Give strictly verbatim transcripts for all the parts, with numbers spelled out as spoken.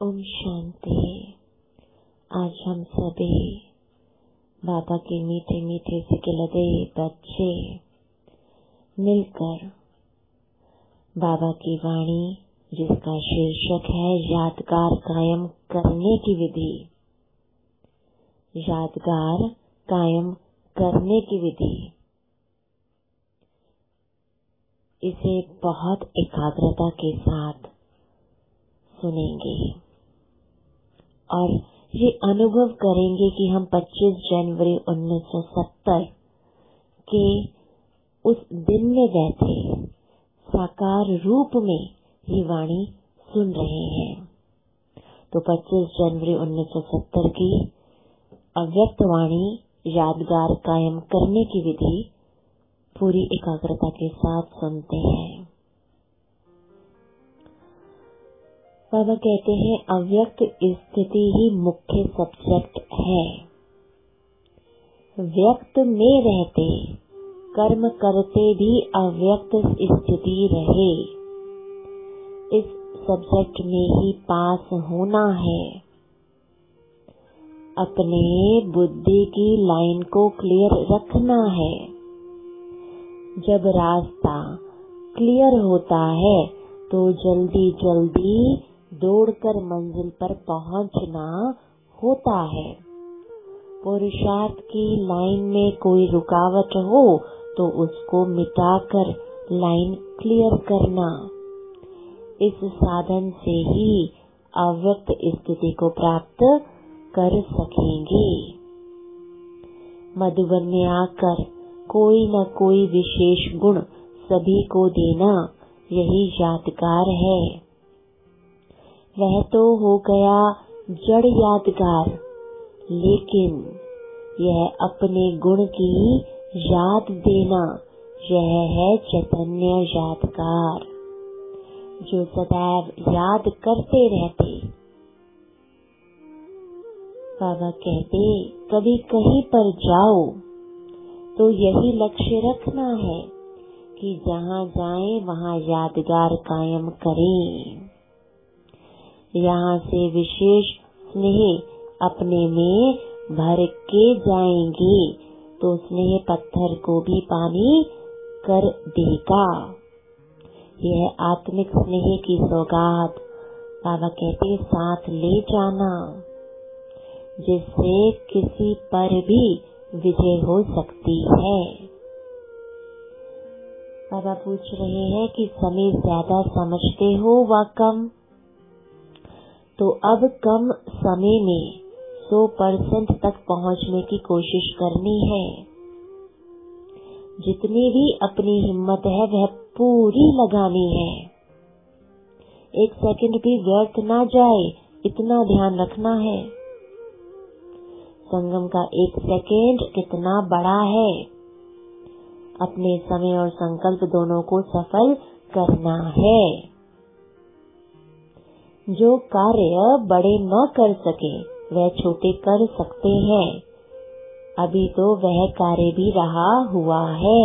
ओम शांति। आज हम सभी बाबा के मीठे मीठे सिखलाते बच्चे मिलकर बाबा की वाणी, जिसका शीर्षक है यादगार कायम करने की विधि, यादगार कायम करने की विधि, इसे बहुत एकाग्रता के साथ सुनेंगे और ये अनुभव करेंगे कि हम पच्चीस जनवरी उन्नीस सौ सत्तर के उस दिन में बैठे साकार रूप में ये वाणी सुन रहे हैं। तो पच्चीस जनवरी उन्नीस सौ सत्तर की अव्यक्त वाणी यादगार कायम करने की विधि पूरी एकाग्रता के साथ सुनते हैं। बाबा कहते हैं अव्यक्त स्थिति ही मुख्य सब्जेक्ट है। व्यक्त में रहते कर्म करते भी अव्यक्त स्थिति रहे, इस सब्जेक्ट में ही पास होना है। अपने बुद्धि की लाइन को क्लियर रखना है। जब रास्ता क्लियर होता है तो जल्दी जल्दी दौड़कर मंजिल पर पहुंचना होता है। पुरुषार्थ की लाइन में कोई रुकावट हो तो उसको मिटाकर लाइन क्लियर करना, इस साधन से ही अव्यक्त स्थिति को प्राप्त कर सकेंगे। मधुबन में आकर कोई न कोई विशेष गुण सभी को देना, यही यादगार है। वह तो हो गया जड़ यादगार, लेकिन यह अपने गुण की याद देना, यह है चैतन्य यादगार, जो सदैव याद करते रहते। बाबा कहते कभी कहीं पर जाओ तो यही लक्ष्य रखना है कि जहाँ जाएं वहाँ यादगार कायम करें। यहाँ से विशेष स्नेह अपने में भर के जाएंगे तो स्नेह पत्थर को भी पानी कर देगा। यह आत्मिक स्नेह की सौगात बाबा कहते साथ ले जाना, जिससे किसी पर भी विजय हो सकती है। बाबा पूछ रहे हैं कि समय ज्यादा समझते हो व कम? तो अब कम समय में सौ परसेंट तक पहुंचने की कोशिश करनी है। जितनी भी अपनी हिम्मत है वह पूरी लगानी है। एक सेकंड भी व्यर्थ ना जाए, इतना ध्यान रखना है। संगम का एक सेकंड कितना बड़ा है। अपने समय और संकल्प दोनों को सफल करना है। जो कार्य बड़े न कर सके वह छोटे कर सकते हैं। अभी तो वह कार्य भी रहा हुआ है।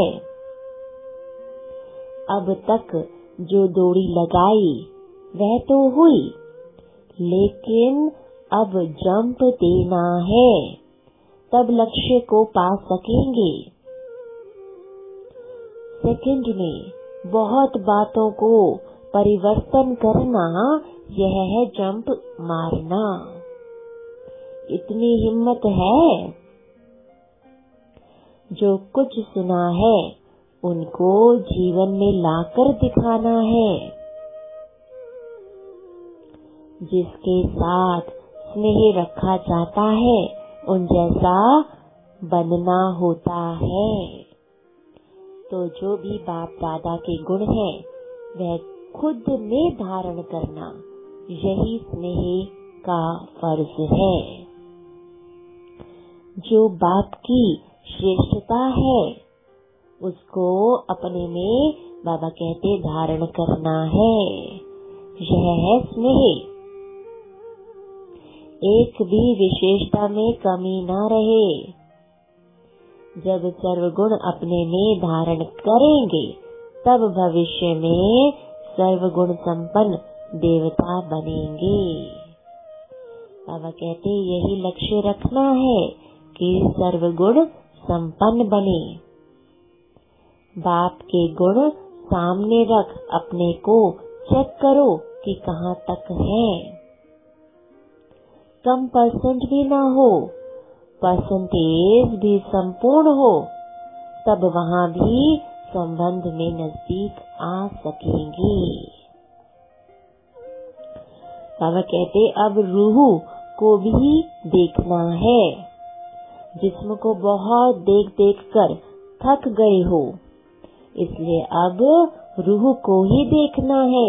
अब तक जो दौड़ी लगाई वह तो हुई, लेकिन अब जंप देना है, तब लक्ष्य को पा सकेंगे। सेकंड में बहुत बातों को परिवर्तन करना, यह है जंप मारना। इतनी हिम्मत है। जो कुछ सुना है उनको जीवन में लाकर दिखाना है। जिसके साथ स्नेह रखा जाता है उन जैसा बनना होता है। तो जो भी बाप दादा के गुण है वह खुद में धारण करना, यही स्नेह का फर्ज है। जो बाप की श्रेष्ठता है उसको अपने में बाबा कहते धारण करना है, यह है स्नेह। एक भी विशेषता में कमी न रहे। जब सर्वगुण अपने में धारण करेंगे तब भविष्य में सर्वगुण संपन्न देवता बनेंगे। बाबा कहते यही लक्ष्य रखना है कि सर्वगुण संपन्न बने। बाप के गुण सामने रख अपने को चेक करो कि कहाँ तक है। कम परसेंट भी ना हो, परसेंटेज भी संपूर्ण हो, तब वहाँ भी संबंध में नजदीक आ सकेंगे। बाबा कहते अब रूह को भी देखना है। जिस्म को बहुत देख देख कर थक गए हो, इसलिए अब रूह को ही देखना है।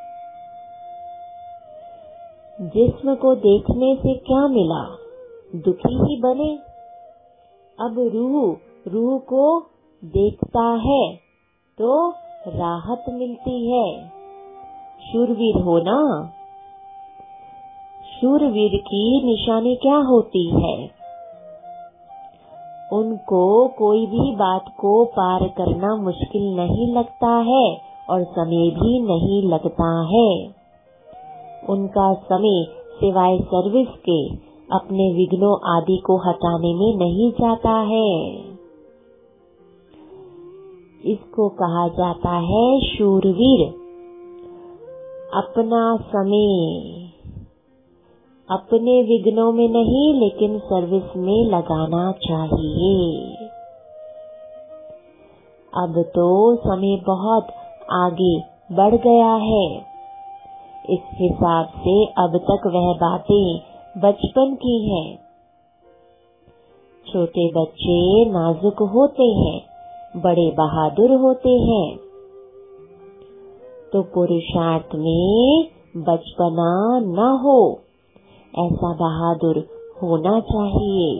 जिस्म को देखने से क्या मिला? दुखी ही बने। अब रूह रूह को देखता है तो राहत मिलती है। शूरवीर हो ना। शूरवीर की निशानी क्या होती है? उनको कोई भी बात को पार करना मुश्किल नहीं लगता है और समय भी नहीं लगता है। उनका समय सिवाय सर्विस के अपने विघ्नों आदि को हटाने में नहीं जाता है। इसको कहा जाता है शूरवीर। अपना समय अपने विघ्नों में नहीं लेकिन सर्विस में लगाना चाहिए। अब तो समय बहुत आगे बढ़ गया है। इस हिसाब से अब तक वह बातें बचपन की हैं। छोटे बच्चे नाजुक होते हैं, बड़े बहादुर होते हैं। तो पुरुषार्थ में बचपना न हो, ऐसा बहादुर होना चाहिए।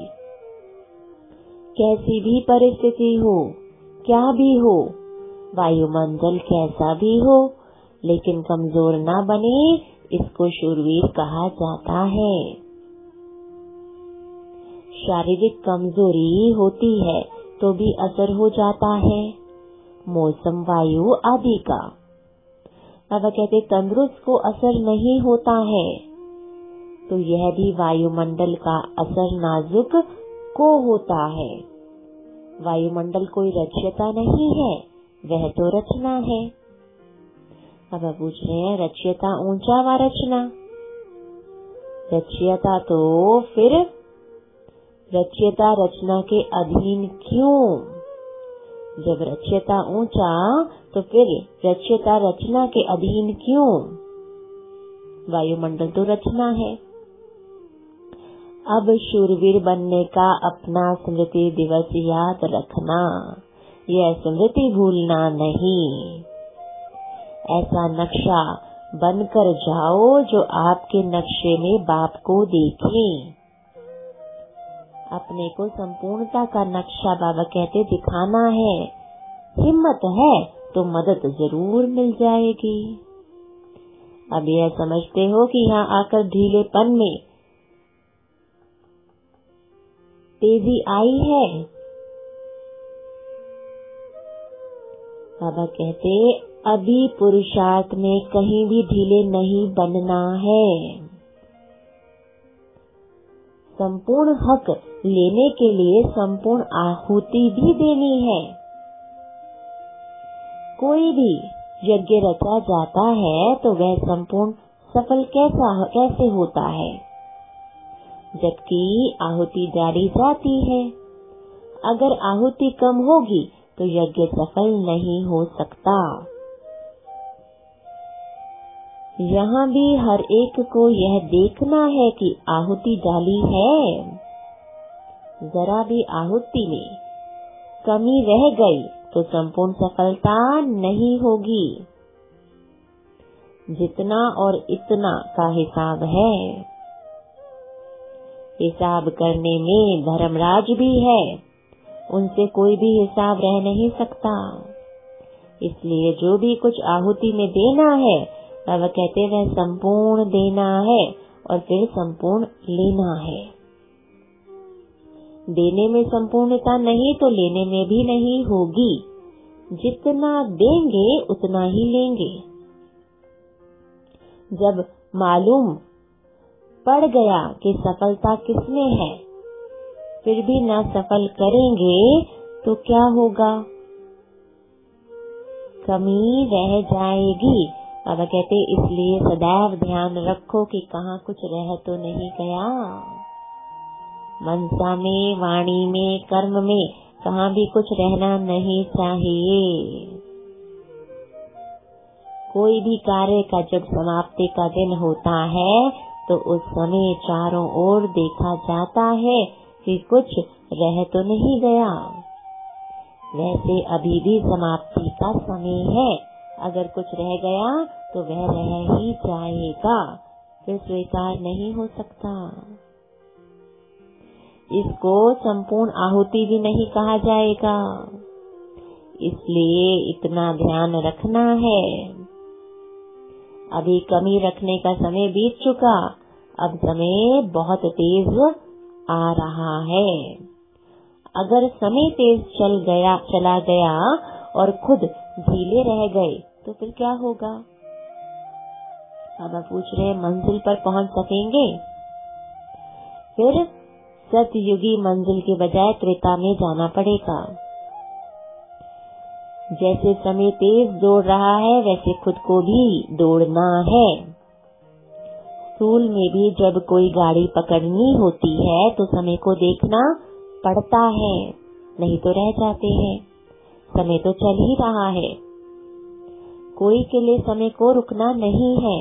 कैसी भी परिस्थिति हो, क्या भी हो, वायुमंडल कैसा भी हो, लेकिन कमजोर ना बने, इसको शूरवीर कहा जाता है। शारीरिक कमजोरी होती है तो भी असर हो जाता है मौसम, वायु आदि का। बाबा कहते तंदुरुस्त को असर नहीं होता है, तो यह भी वायुमंडल का असर नाजुक को होता है। वायुमंडल कोई रचयिता नहीं है, वह तो रचना है। अब पूछ रहे हैं रचयिता ऊंचा व रचना। रचयिता तो फिर रचयिता रचना के अधीन क्यों? जब रचयिता ऊंचा तो फिर रचयिता रचना के अधीन क्यों? वायुमंडल तो रचना है। अब शूरवीर बनने का अपना स्मृति दिवस याद रखना, यह स्मृति भूलना नहीं। ऐसा नक्शा बनकर जाओ जो आपके नक्शे में बाप को देखे। अपने को संपूर्णता का नक्शा बाबा कहते दिखाना है। हिम्मत है तो मदद जरूर मिल जाएगी। अब यह समझते हो कि यहाँ आकर ढीलेपन में तेजी आई है। बाबा कहते अभी पुरुषार्थ में कहीं भी ढीले नहीं बनना है। संपूर्ण हक लेने के लिए संपूर्ण आहुति भी देनी है। कोई भी यज्ञ रचा जाता है तो वह संपूर्ण सफल कैसा कैसे होता है, जबकि आहुति डाली जाती है। अगर आहुति कम होगी तो यज्ञ सफल नहीं हो सकता। यहाँ भी हर एक को यह देखना है कि आहुति डाली है, जरा भी आहुति में कमी रह गई तो संपूर्ण सफलता नहीं होगी। जितना और इतना का हिसाब है। हिसाब करने में धर्मराज भी है, उनसे कोई भी हिसाब रह नहीं सकता। इसलिए जो भी कुछ आहुति में देना है, बाबा कहते वह संपूर्ण देना है और फिर संपूर्ण लेना है। देने में संपूर्णता नहीं तो लेने में भी नहीं होगी। जितना देंगे उतना ही लेंगे। जब मालूम पड़ गया कि सफलता किसमें है, फिर भी न सफल करेंगे तो क्या होगा? कमी रह जाएगी। बाबा कहते इसलिए सदैव ध्यान रखो कि कहाँ कुछ रह तो नहीं गया। मनसा में, वाणी में, कर्म में कहाँ भी कुछ रहना नहीं चाहिए। कोई भी कार्य का जब समाप्ति का दिन होता है तो उस समय चारों ओर देखा जाता है कि कुछ रह तो नहीं गया। वैसे अभी भी समाप्ति का समय है, अगर कुछ रह गया तो वह रह ही जाएगा, फिर स्वीकार नहीं हो सकता। इसको संपूर्ण आहुति भी नहीं कहा जाएगा, इसलिए इतना ध्यान रखना है। अभी कमी रखने का समय बीत चुका, अब समय बहुत तेज आ रहा है। अगर समय तेज चल गया चला गया और खुद ढीले रह गए तो फिर क्या होगा? बाबा पूछ रहे मंजिल पर पहुंच सकेंगे? फिर सतयुगी मंजिल के बजाय त्रेता में जाना पड़ेगा। जैसे समय तेज दौड़ रहा है वैसे खुद को भी दौड़ना है। स्कूल में भी जब कोई गाड़ी पकड़नी होती है तो समय को देखना पड़ता है, नहीं तो रह जाते हैं। समय तो चल ही रहा है, कोई के लिए समय को रुकना नहीं है।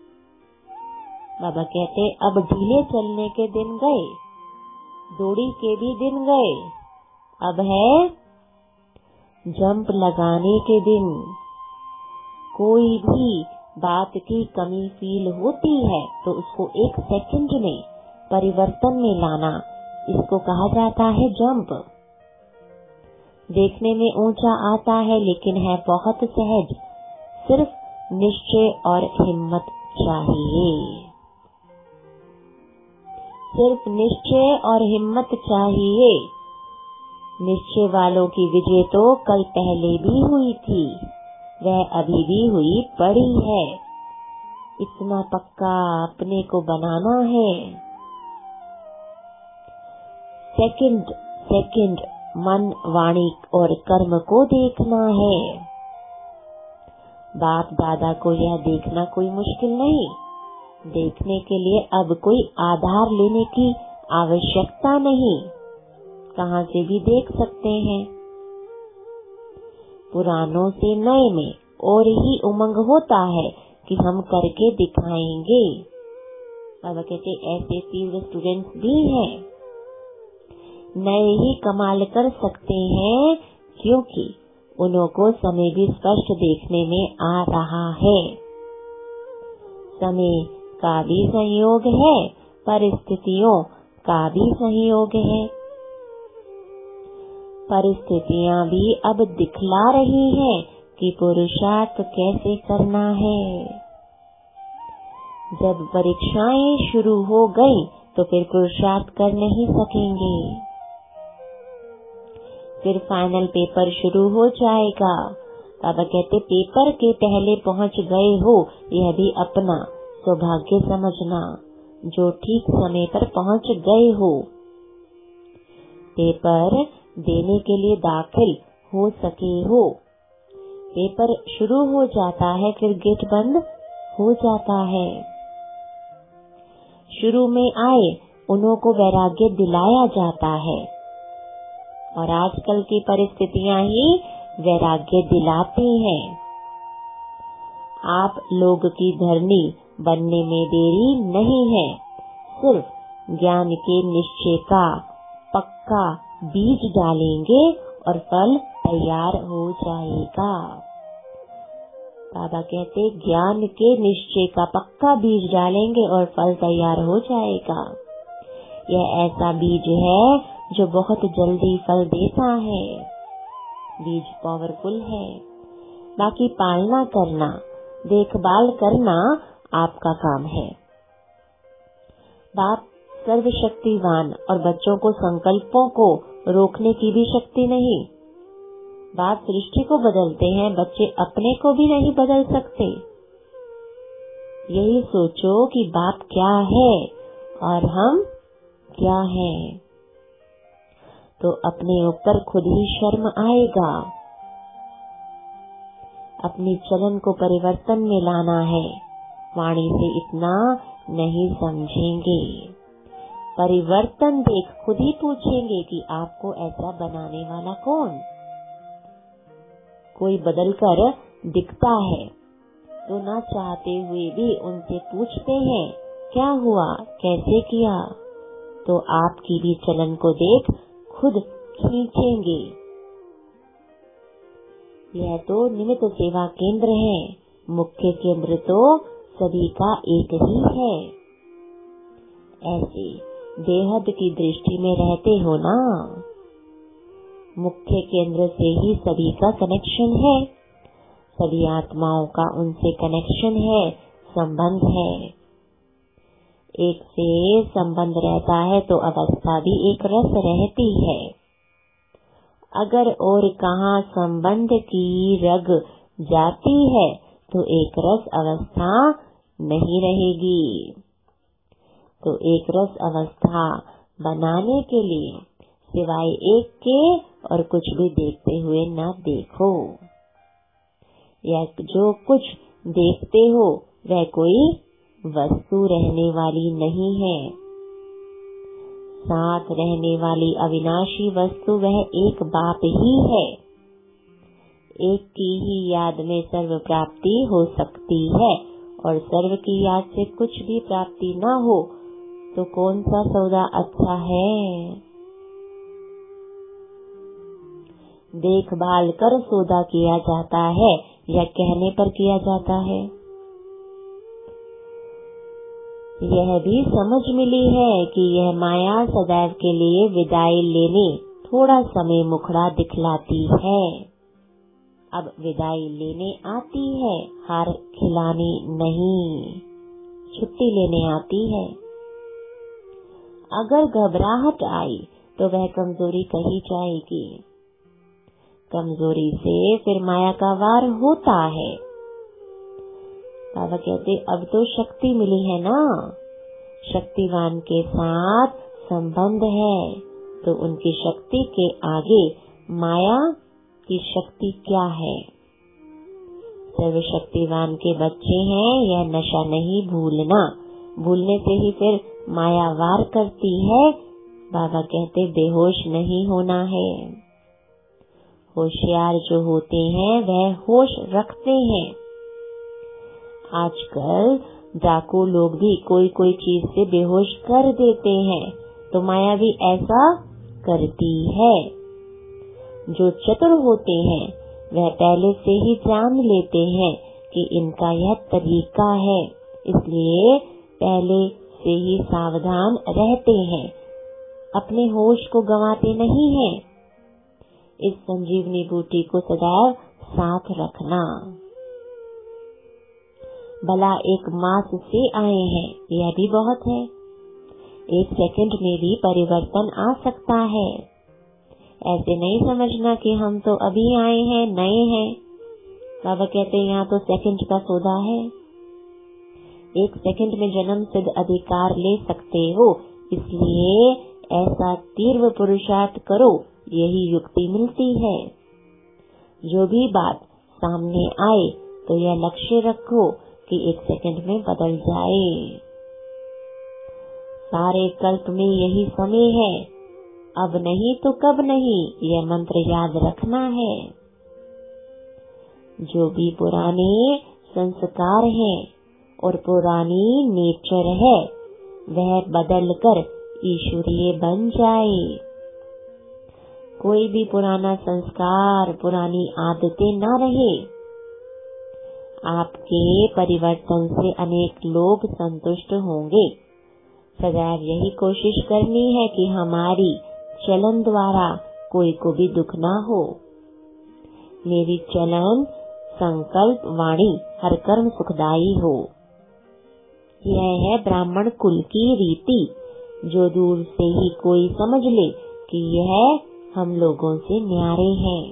बाबा कहते अब ढीले चलने के दिन गए, दौड़ी के भी दिन गए, अब है जंप लगाने के दिन। कोई भी बात की कमी फील होती है तो उसको एक सेकंड में परिवर्तन में लाना, इसको कहा जाता है जंप। देखने में ऊंचा आता है लेकिन है बहुत सहज, सिर्फ निश्चय और हिम्मत चाहिए। सिर्फ निश्चय और हिम्मत चाहिए। निश्चय वालों की विजय तो कल पहले भी हुई थी, वह अभी भी हुई पड़ी है। इतना पक्का अपने को बनाना है। सेकंड सेकंड मन, वाणी और कर्म को देखना है। बाप दादा को यह देखना कोई मुश्किल नहीं। देखने के लिए अब कोई आधार लेने की आवश्यकता नहीं, कहाँ से भी देख सकते हैं। पुरानों से नए में और ही उमंग होता है कि हम करके दिखाएंगे। बाबा कहते ऐसे तीव्र स्टूडेंट्स भी हैं, नए ही कमाल कर सकते हैं क्योंकि उन्हों को समय भी स्पष्ट देखने में आ रहा है। समय का भी संयोग है, परिस्थितियों का भी संयोग है। परिस्थितियां भी अब दिखला रही हैं कि पुरुषार्थ कैसे करना है। जब परीक्षाएं शुरू हो गई तो फिर पुरुषार्थ कर नहीं सकेंगे। फिर फाइनल पेपर शुरू हो जाएगा। बाबा कहते पेपर के पहले पहुंच गए हो, यह भी अपना सौभाग्य समझना, जो ठीक समय पर पहुंच गए हो। पेपर देने के लिए दाखिल हो सके हो। पेपर शुरू हो जाता है फिर गेट बंद हो जाता है। शुरू में आए उन्हों को वैराग्य दिलाया जाता है और आजकल की परिस्थितियां ही वैराग्य दिलाते हैं। आप लोग की धरनी बनने में देरी नहीं है, सिर्फ ज्ञान के निश्चय का पक्का बीज डालेंगे और फल तैयार हो जाएगा। बाबा कहते ज्ञान के निश्चय का पक्का बीज डालेंगे और फल तैयार हो जाएगा। यह ऐसा बीज है जो बहुत जल्दी फल देता है। बीज पावरफुल है। बाकी पालना करना, देखभाल करना आपका काम है। बाप सर्वशक्तिवान और बच्चों को संकल्पों को रोकने की भी शक्ति नहीं। बाप सृष्टि को बदलते हैं, बच्चे अपने को भी नहीं बदल सकते। यही सोचो कि बाप क्या है और हम क्या हैं। तो अपने ऊपर खुद ही शर्म आएगा। अपनी चलन को परिवर्तन में लाना है, वाणी से इतना नहीं समझेंगे। परिवर्तन देख खुद ही पूछेंगे कि आपको ऐसा बनाने वाला कौन। कोई बदलकर दिखता है तो ना चाहते हुए भी उनसे पूछते हैं क्या हुआ, कैसे किया, तो आपकी भी चलन को देख खुद खींचेंगे। यह तो निमित्त सेवा केंद्र है, मुख्य केंद्र तो सभी का एक ही है। ऐसे बेहद की दृष्टि में रहते हो ना। मुख्य केंद्र से ही सभी का कनेक्शन है, सभी आत्माओं का उनसे कनेक्शन है, संबंध है। एक से संबंध रहता है तो अवस्था भी एक रस रहती है। अगर और कहाँ संबंध की रग जाती है तो एक रस अवस्था नहीं रहेगी। तो एक रस अवस्था बनाने के लिए सिवाय एक के और कुछ भी देखते हुए न देखो, या जो कुछ देखते हो वह कोई वस्तु रहने वाली नहीं है। साथ रहने वाली अविनाशी वस्तु वह एक बाप ही है। एक की ही याद में सर्व प्राप्ति हो सकती है, और सर्व की याद से कुछ भी प्राप्ति न हो तो कौन सा सौदा अच्छा है। देखभाल कर सौदा किया जाता है या कहने पर किया जाता है। यह भी समझ मिली है कि यह माया सदैव के लिए विदाई लेने थोड़ा समय मुखड़ा दिखलाती है। अब विदाई लेने आती है, हार खिलाने नहीं, छुट्टी लेने आती है। अगर घबराहट आई तो वह कमजोरी कही जाएगी। कमजोरी से फिर माया का वार होता है। बाबा कहते अब तो शक्ति मिली है ना, शक्तिवान के साथ संबंध है, तो उनकी शक्ति के आगे माया की शक्ति क्या है। सर्वशक्तिवान के बच्चे हैं, यह नशा नहीं भूलना, भूलने से ही फिर माया वार करती है। बाबा कहते बेहोश नहीं होना है। होशियार जो होते हैं वह होश रखते हैं। आजकल डाकू लोग भी कोई कोई चीज से बेहोश कर देते हैं, तो माया भी ऐसा करती है। जो चतुर होते हैं वह पहले से ही जान लेते हैं कि इनका यह तरीका है, इसलिए पहले से ही सावधान रहते हैं, अपने होश को गंवाते नहीं हैं। इस संजीवनी बूटी को सदैव साथ रखना। भला एक मास से आए हैं, यह भी बहुत है। एक सेकंड में भी परिवर्तन आ सकता है। ऐसे नहीं समझना कि हम तो अभी आए हैं, नए हैं। बाबा कहते हैं यहाँ तो सेकंड का सौदा है। एक सेकंड में जन्म सिद्ध अधिकार ले सकते हो, इसलिए ऐसा तीव्र पुरुषार्थ करो, यही युक्ति मिलती है। जो भी बात सामने आए तो यह लक्ष्य रखो कि एक सेकंड में बदल जाए। सारे कल्प में यही समय है, अब नहीं तो कब नहीं, यह मंत्र याद रखना है। जो भी पुराने संस्कार हैं और पुरानी नेचर है वह बदल कर ईश्वरीय बन जाए। कोई भी पुराना संस्कार, पुरानी आदतें न रहे। आपके परिवर्तन से अनेक लोग संतुष्ट होंगे। सदैव यही कोशिश करनी है कि हमारी चलन द्वारा कोई को भी दुख ना हो। मेरी चलन, संकल्प, वाणी हर कर्म सुखदायी हो। यह है ब्राह्मण कुल की रीति, जो दूर से ही कोई समझ ले कि यह हम लोगों से न्यारे हैं।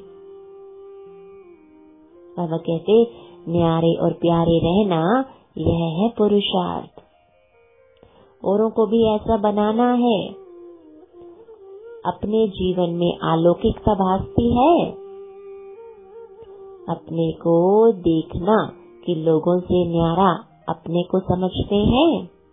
बाबा कहते न्यारे और प्यारे रहना, यह है पुरुषार्थ। औरों को भी ऐसा बनाना है। अपने जीवन में अलौकिकता भासती है। अपने को देखना कि लोगों से न्यारा अपने को समझते हैं।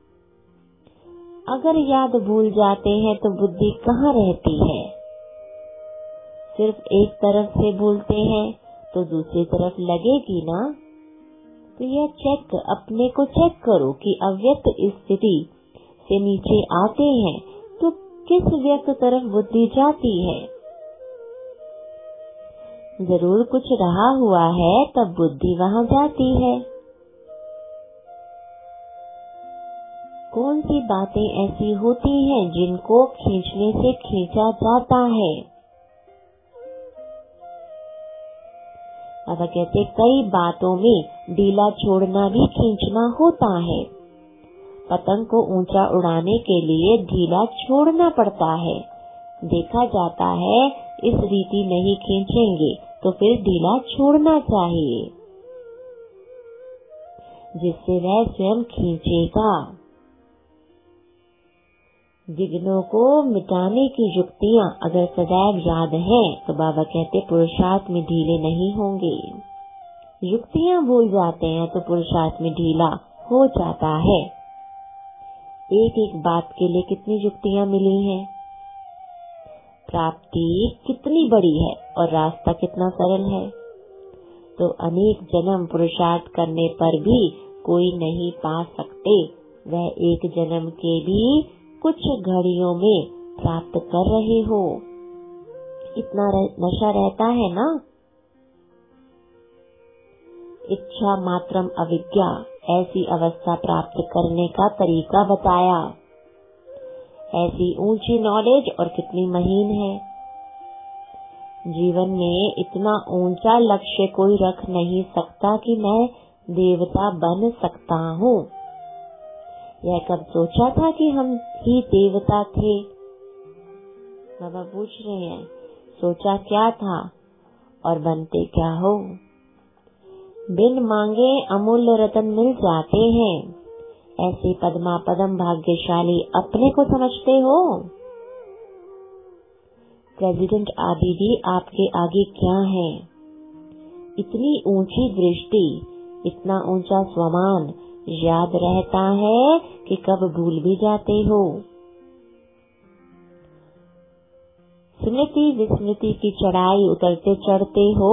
अगर याद भूल जाते हैं तो बुद्धि कहाँ रहती है। सिर्फ एक तरफ से भूलते हैं तो दूसरी तरफ लगेगी ना। तो यह चेक अपने को चेक करो कि अव्यक्त स्थिति से नीचे आते हैं तो किस व्यक्त तरफ बुद्धि जाती है। जरूर कुछ रहा हुआ है तब बुद्धि वहाँ जाती है। कौन सी बातें ऐसी होती हैं जिनको खींचने से खींचा जाता है। बाबा कहते कई बातों में ढीला छोड़ना भी खींचना होता है। पतंग को ऊंचा उड़ाने के लिए ढीला छोड़ना पड़ता है। देखा जाता है इस रीति नहीं खींचेंगे तो फिर ढीला छोड़ना चाहिए, जिससे वह स्वयं खींचेगा। विघ्नों को मिटाने की युक्तियाँ अगर सदैव याद हैं तो बाबा कहते पुरुषार्थ में ढीले नहीं होंगे। युक्तियाँ भूल जाते हैं तो पुरुषार्थ में ढीला हो जाता है। एक एक बात के लिए कितनी युक्तियाँ मिली हैं। प्राप्ति कितनी बड़ी है और रास्ता कितना सरल है। तो अनेक जन्म पुरुषार्थ करने पर भी कोई नहीं पा सकते। वह एक जन्म के भी कुछ घड़ियों में प्राप्त कर रहे हो। इतना नशा रहता है ना। इच्छा मात्रम अविद्या, ऐसी अवस्था प्राप्त करने का तरीका बताया। ऐसी ऊंची नॉलेज और कितनी महीन है। जीवन में इतना ऊंचा लक्ष्य कोई रख नहीं सकता कि मैं देवता बन सकता हूँ। यह कब सोचा था कि हम ही देवता थे। बाबा पूछ रहे हैं सोचा क्या था और बनते क्या हो। बिन मांगे अमूल्य रतन मिल जाते हैं। ऐसे पद्मा पदम भाग्यशाली अपने को समझते हो। प्रेसिडेंट आबिदी आपके आगे क्या है। इतनी ऊंची दृष्टि, इतना ऊंचा स्वमान याद रहता है कि कब भूल भी जाते हो। स्मृति विस्मृति की चढ़ाई उतरते चढ़ते हो।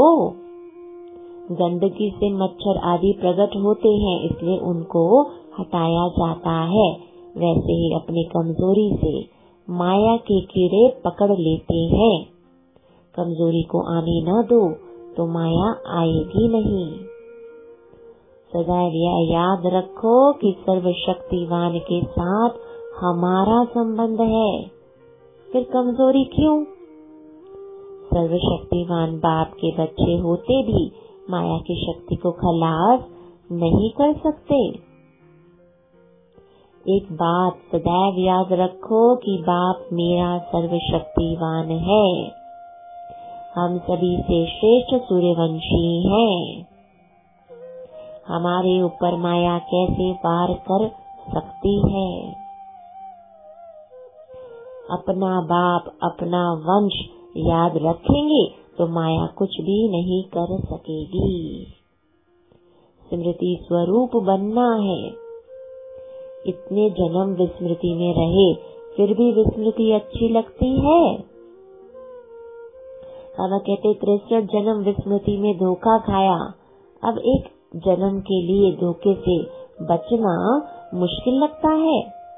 गंदगी से मच्छर आदि प्रकट होते हैं, इसलिए उनको हटाया जाता है। वैसे ही अपनी कमजोरी से माया के कीड़े पकड़ लेते हैं। कमजोरी को आने न दो तो माया आएगी नहीं। सदैव यह याद रखो कि सर्वशक्तिवान के साथ हमारा संबंध है। फिर कमजोरी क्यों। सर्वशक्तिवान बाप के बच्चे होते भी माया की शक्ति को खलास नहीं कर सकते। एक बात सदैव याद रखो कि बाप मेरा सर्वशक्तिवान है। हम सभी से श्रेष्ठ सूर्यवंशी हैं। हमारे ऊपर माया कैसे वार कर सकती है। अपना बाप अपना वंश याद रखेंगे तो माया कुछ भी नहीं कर सकेगी। स्मृति स्वरूप बनना है। इतने जन्म विस्मृति में रहे फिर भी विस्मृति अच्छी लगती है। बाबा कहते तिरसठ जन्म विस्मृति में धोखा खाया। अब एक जन्म के लिए धोखे से बचना मुश्किल लगता है।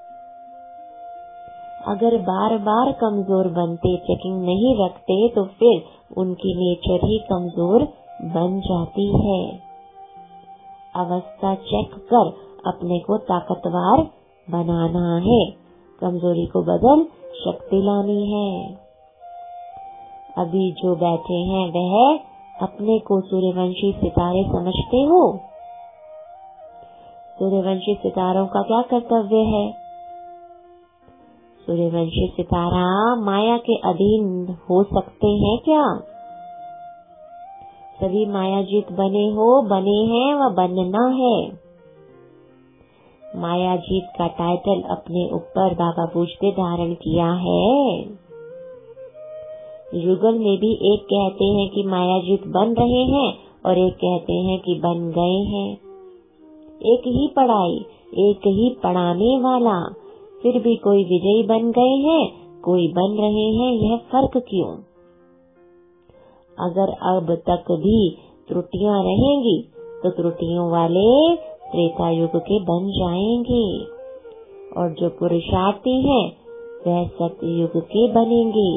अगर बार बार कमजोर बनते, चेकिंग नहीं रखते तो फिर उनकी नेचर ही कमजोर बन जाती है। अवस्था चेक कर अपने को ताकतवर बनाना है। कमजोरी को बदल शक्ति लानी है। अभी जो बैठे हैं वह अपने को सूर्यवंशी सितारे समझते हो। सूर्यवंशी सितारों का क्या कर्तव्य है। सूर्यवंशी सितारा माया के अधीन हो सकते हैं क्या। सभी मायाजीत बने हो, बने हैं व बनना है। माया जीत का टाइटल अपने ऊपर बाबा पूछते धारण किया है। युगल में भी एक कहते हैं कि माया जीत बन रहे हैं और एक कहते हैं कि बन गए हैं। एक ही पढ़ाई, एक ही पढ़ाने वाला, फिर भी कोई विजयी बन गए हैं, कोई बन रहे हैं। यह फर्क क्यों? अगर अब तक भी त्रुटियां रहेंगी तो त्रुटियों वाले त्रेता युग के बन जाएंगे और जो पुरुषार्थी हैं वह सत्य युग के बनेंगे।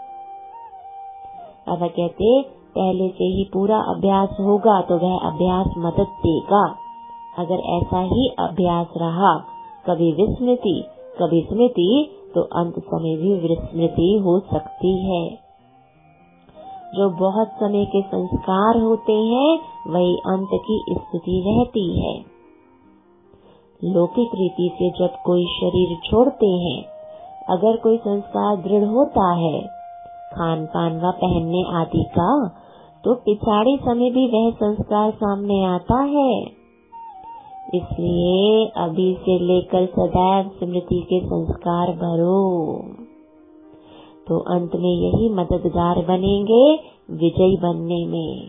अब कहते पहले से ही पूरा अभ्यास होगा तो वह अभ्यास मदद देगा। अगर ऐसा ही अभ्यास रहा, कभी विस्मृति कभी स्मृति, तो अंत समय भी विस्मृति हो सकती है। जो बहुत समय के संस्कार होते हैं वही अंत की स्थिति रहती है। लौकिक रीति से जब कोई शरीर छोड़ते हैं, अगर कोई संस्कार दृढ़ होता है खान पान व पहनने आदि का, तो पिछाड़े समय भी वह संस्कार सामने आता है। इसलिए अभी से लेकर सदैव स्मृति के संस्कार भरो, तो अंत में यही मददगार बनेंगे विजयी बनने में।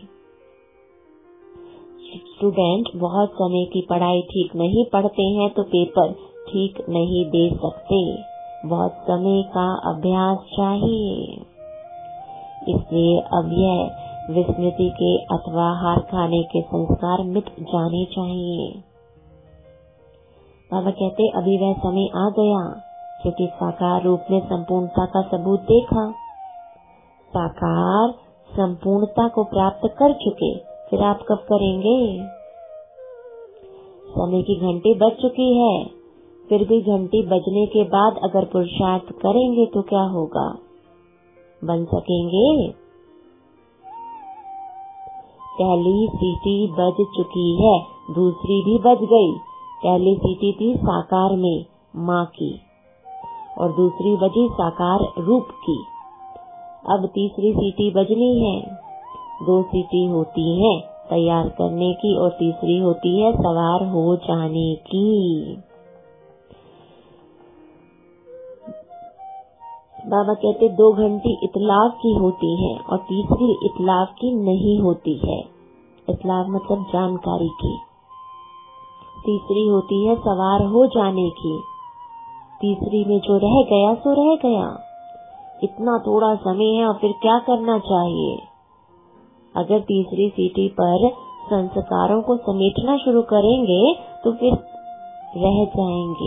स्टूडेंट बहुत समय की पढ़ाई ठीक नहीं पढ़ते हैं तो पेपर ठीक नहीं दे सकते। बहुत समय का अभ्यास चाहिए। इसलिए अब यह विस्मृति के अथवा हार खाने के संस्कार मिट जाने चाहिए। बाबा कहते अभी वह समय आ गया क्योंकि साकार रूप में संपूर्णता का सबूत देखा। साकार संपूर्णता को प्राप्त कर चुके, फिर आप कब करेंगे? समय की घंटी बज चुकी है, फिर भी घंटी बजने के बाद अगर पुरुषार्थ करेंगे तो क्या होगा? बन सकेंगे? पहली सीटी बज चुकी है, दूसरी भी बज गई। पहली सीटी थी साकार में माँ की और दूसरी बजी साकार रूप की। अब तीसरी सीटी बजनी है। दो सीटी होती है तैयार करने की और तीसरी होती है सवार हो जाने की। बाबा कहते दो घंटी इतलाव की होती है और तीसरी इतलाव की नहीं होती है। इतलाव मतलब जानकारी की। तीसरी होती है सवार हो जाने की। तीसरी में जो रह गया सो रह गया। इतना थोड़ा समय है और फिर क्या करना चाहिए? अगर तीसरी सीटी पर संस्कारों को समेटना शुरू करेंगे तो फिर रह जाएंगे।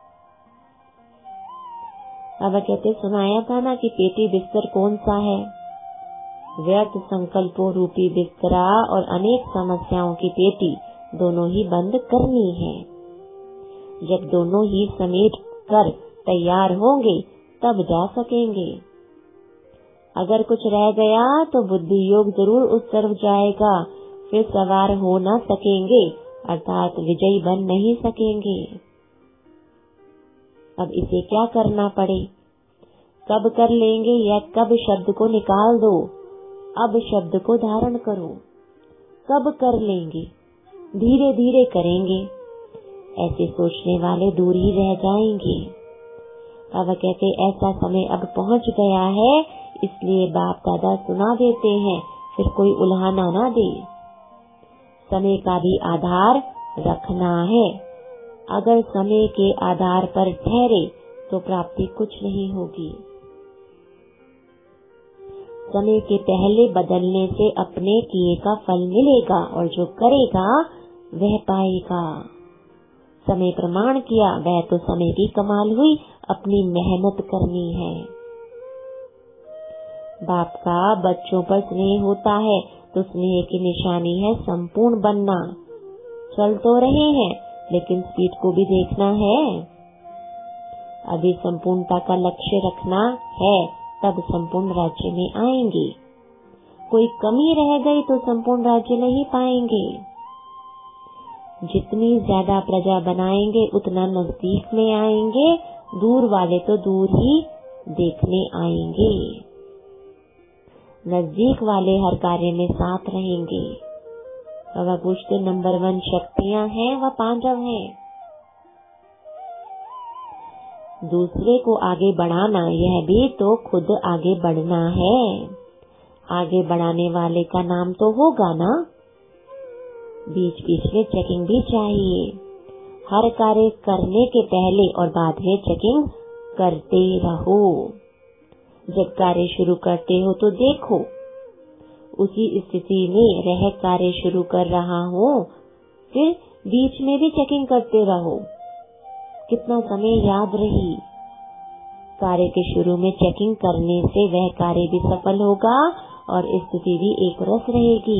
अब कहते सुनाया था ना कि पेटी बिस्तर कौन सा है? व्यर्थ संकल्पों रूपी बिस्तरा और अनेक समस्याओं की पेटी दोनों ही बंद करनी है। जब दोनों ही समेट कर तैयार होंगे तब जा सकेंगे। अगर कुछ रह गया तो बुद्धि योग जरूर उस तरफ जाएगा, फिर सवार हो न सकेंगे अर्थात विजयी बन नहीं सकेंगे। अब इसे क्या करना पड़े? कब कर लेंगे या कब शब्द को निकाल दो, अब शब्द को धारण करो। कब कर लेंगे? धीरे धीरे करेंगे। ऐसे सोचने वाले दूर ही रह जाएंगे। बाबा कहते ऐसा समय अब पहुंच गया है, इसलिए बाप दादा सुना देते हैं, फिर कोई उल्हाना ना दे। समय का भी आधार रखना है। अगर समय के आधार पर ठहरे तो प्राप्ति कुछ नहीं होगी। समय के पहले बदलने से अपने किए का फल मिलेगा और जो करेगा वह पाएगा। समय प्रमाण किया, वह तो समय की कमाल हुई, अपनी मेहनत करनी है। बाप का बच्चों पर स्नेह होता है तो स्नेह की निशानी है संपूर्ण बनना। चल तो रहे हैं लेकिन स्पीड को भी देखना है। अभी संपूर्णता का लक्ष्य रखना है, तब संपूर्ण राज्य में आएंगे। कोई कमी रह गई तो संपूर्ण राज्य नहीं पाएंगे। जितनी ज्यादा प्रजा बनाएंगे उतना नजदीक में आएंगे, दूर वाले तो दूर ही देखने आएंगे। नजदीक वाले हर कार्य में साथ रहेंगे। बाबा पूछते नंबर वन शक्तियाँ हैं व पांडव हैं। दूसरे को आगे बढ़ाना, यह भी तो खुद आगे बढ़ना है। आगे बढ़ाने वाले का नाम तो होगा ना। बीच बीच में चेकिंग भी चाहिए। हर कार्य करने के पहले और बाद में चेकिंग करते रहो। जब कार्य शुरू करते हो तो देखो उसी स्थिति में रह कार्य शुरू कर रहा हूँ, फिर बीच में भी चेकिंग करते रहो। कितना समय याद रही। कार्य के शुरू में चेकिंग करने से वह कार्य भी सफल होगा और स्थिति भी एक रस रहेगी।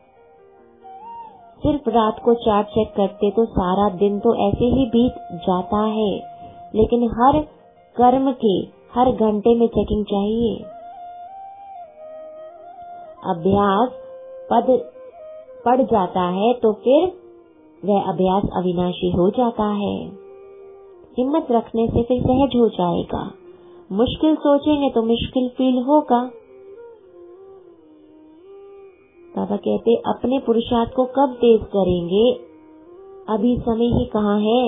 सिर्फ रात को चार्ट चेक करते तो सारा दिन तो ऐसे ही बीत जाता है, लेकिन हर कर्म के हर घंटे में चेकिंग चाहिए। अभ्यास पद पड़ जाता है तो फिर वह अभ्यास अविनाशी हो जाता है। हिम्मत रखने से फिर सहज हो जाएगा। मुश्किल सोचेंगे तो मुश्किल फील होगा। बाबा कहते अपने पुरुषार्थ को कब तेज करेंगे, अभी समय ही कहाँ है।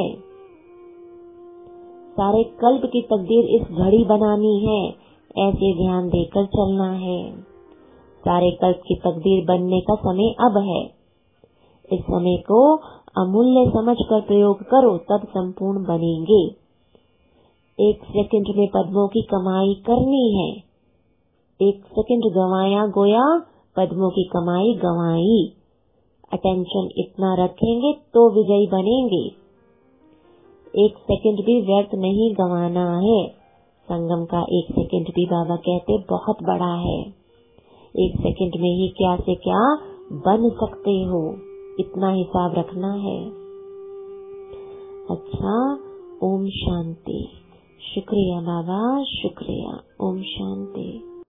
सारे कल्प की तकदीर इस घड़ी बनानी है, ऐसे ध्यान देकर चलना है। सारे कल्प की तकदीर बनने का समय अब है। इस समय को अमूल्य समझकर प्रयोग करो, तब संपूर्ण बनेंगे। एक सेकंड में पद्मों की कमाई करनी है। एक सेकंड गवाया गोया, पद्मों की कमाई गवाई। अटेंशन इतना रखेंगे तो विजयी बनेंगे। एक सेकंड भी व्यर्थ नहीं गंवाना है। संगम का एक सेकंड भी बाबा कहते बहुत बड़ा है। एक सेकंड में ही क्या से क्या बन सकते हो, इतना हिसाब रखना है। अच्छा, ओम शांति। शुक्रिया बाबा, शुक्रिया। ओम शांति।